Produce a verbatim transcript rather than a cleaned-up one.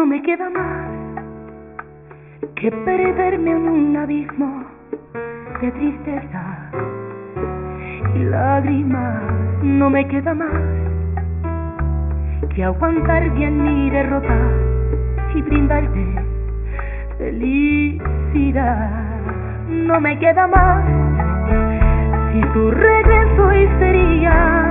no me queda más que perderme en un abismo de tristeza y lágrimas. No me queda más que aguantar bien mi derrota y brindarte felicidad. No me queda más si tu regreso hoy sería